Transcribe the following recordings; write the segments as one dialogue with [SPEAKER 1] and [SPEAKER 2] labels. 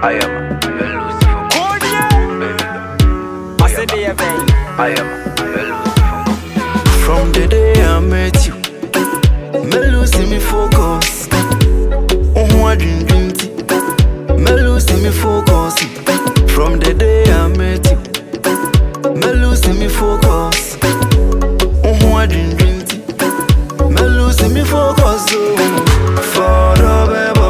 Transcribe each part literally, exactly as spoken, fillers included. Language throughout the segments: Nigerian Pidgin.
[SPEAKER 1] I am a Lucifer.
[SPEAKER 2] I said they are vain.
[SPEAKER 1] I am a Lucifer.
[SPEAKER 3] From the day I met you, me losing me focus. Oh, I dream dream tea. Me losing me focus. From the day I met you, me losing me focus. Oh, I dream dream tea. Me losing me focus. Oh, for the baby.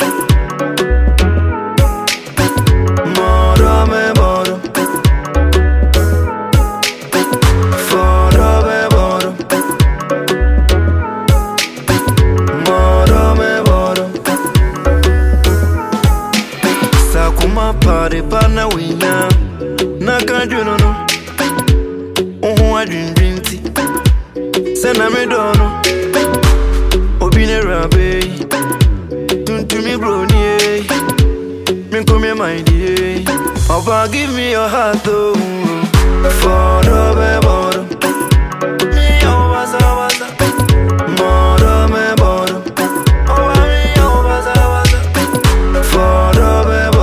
[SPEAKER 3] Party partner we now, na can't you know no. Oh, I dream dream tea. Send a me dono. Obine rabe. Tun to me bro nie. Me come your mind ye. Opa give me your heart though. For the baby. Me oh wasa wasa. Moro me boro. Oh me oh wasa wasa. For the baby.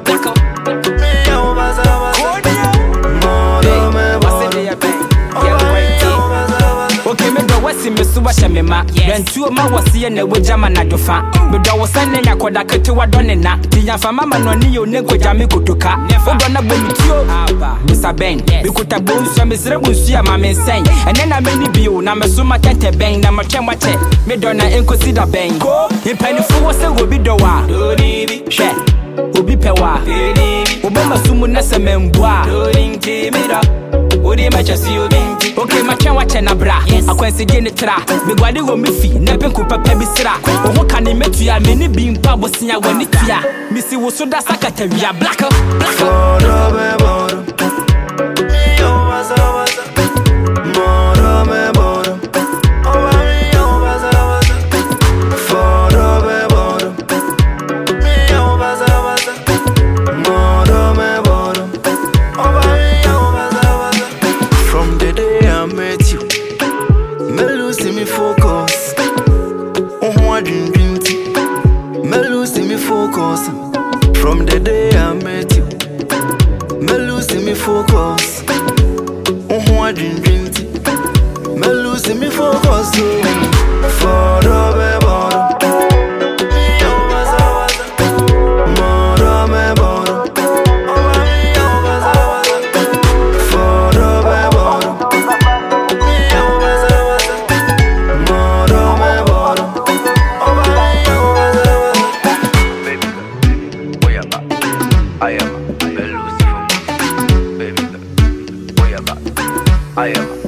[SPEAKER 2] Me suba shemema Rentu ma wasi ne wojama na dofa me do wosane nyakoda ketewa done na tinya fama ma no ni yo ne kojame kotoka odo na bomutio Mister Ben bikuta bonsu me sere bonsu ya ma mensen ene na meni bio na me suma tete ben na ma twemwa che me do na enkosida ben ko impanifu wo se obi do wa do ni bi hwe obi pewa obo masumu na se membua do rinti mi da odi ma chasi obi okay ma twa wache na bra akwansi de ne tra me gwade wo mefi na penku papa bi sra wo ho kan metu ya me ni bi mpa bosia wani tia mi si wo so da sakata wia black black
[SPEAKER 3] moro me moro mi o wasa wasa moro me moro o wa mi o wasa wasa moro me moro mi o wasa wasa moro me moro o wa mi o wasa wasa. From the day I met you, me losing me focus. Oh, I dream dream tea. Me losing me focus. From the day I met you, me losing me focus. Oh, I dream dream tea. Me losing me focus. Oh, for the baby.
[SPEAKER 1] I am a Lucifer. Baby, boy, I am.